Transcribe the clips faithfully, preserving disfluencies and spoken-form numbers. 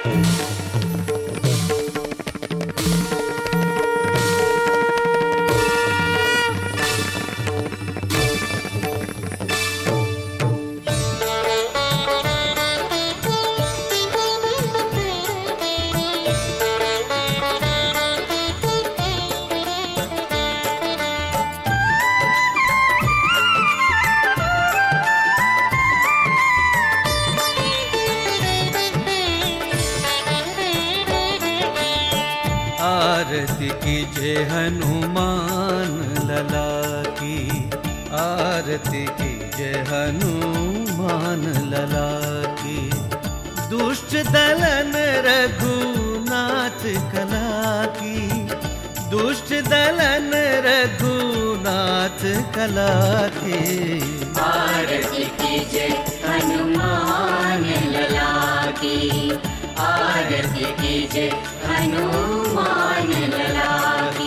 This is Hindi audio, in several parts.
आरती कीजिए हनुमान लला की, आरती कीजिए हनुमान लला की। दुष्ट दलन रघुनाथ कला की, दुष्ट दलन रघुनाथ कला की। आरती कीजिए हनुमान लला की, आरती कीजिए हनुमान लला की।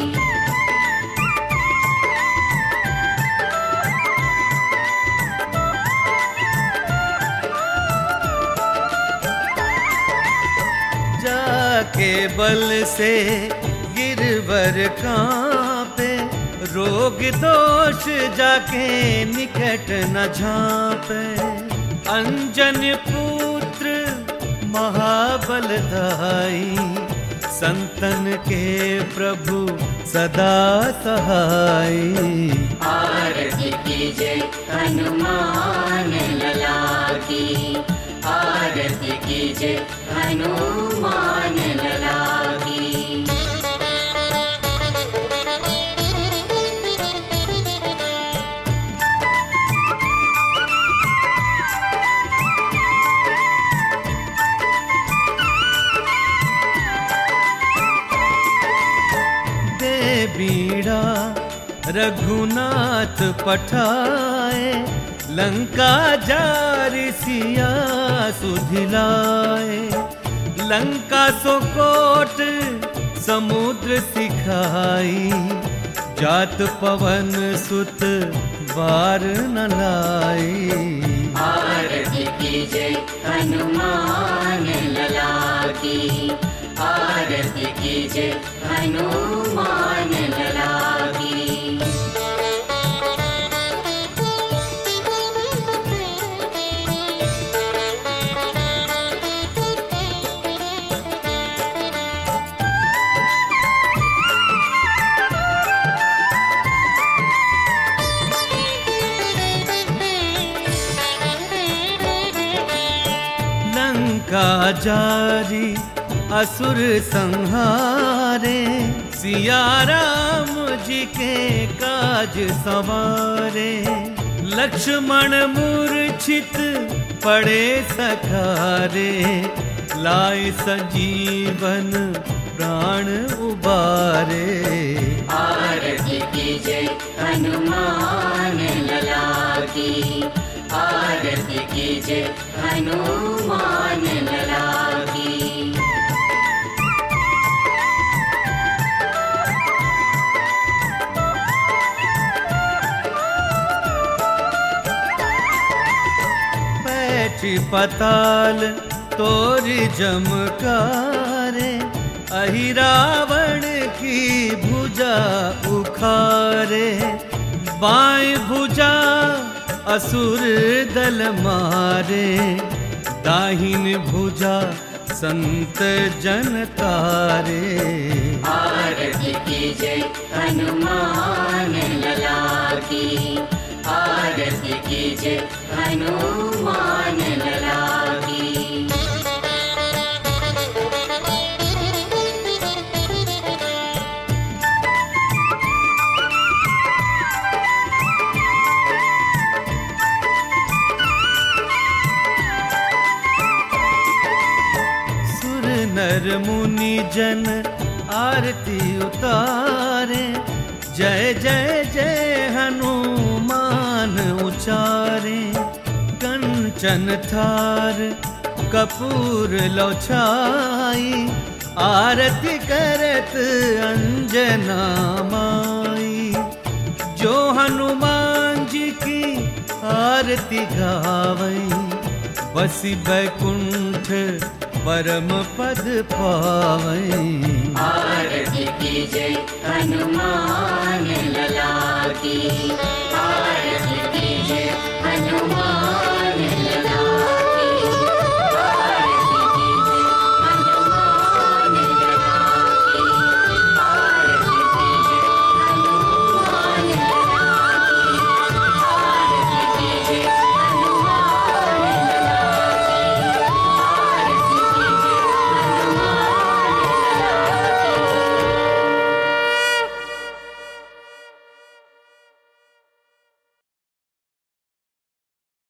जाके बल से गिरवर कांपे, रोग दोष जाके निकट न झांपे। अंजन पुत्र महाबलदाई, संतन के प्रभु सदा सहाय। आरती कीजिए हनुमान लला की, आरती कीजिए हनुमान लला की। बीड़ा रघुनाथ पठाए, लंका जारि सिया सुधिलाए। लंका सो कोट समुद्र सिखाई, जात पवन सुत बार न लाई। आरती कीजिए हनुमान लला की, आरती कीजिए हनुमान लला की। लंका जारी असुर संहारे, सिया राम जी के काज संवारे। लक्ष्मण मूर्छित पड़े सखारे, लाए संजीवन प्राण उबारे। आरती कीजिए हनुमान लला की, आरती कीजिए हनुमान लला की। बैठी पताल तोरी जमकारे, अहि रावण की भुजा उखारे। बाएं भुजा असुर दल मारे, दाहिन भुजा संत जन तारे। आरती कीजिए हनुमान लला की, आरती कीजिए हनुमान लला की। नर मुनि जन आरती उतारे, जय जय जय हनुमान उचारे। कंचन थार कपूर लो छाई, आरती करत अंजना माई। जो हनुमान जी की आरती गावई, बसी बैकुंठ परम पद पावै। आरती कीजे हनुमान लला की।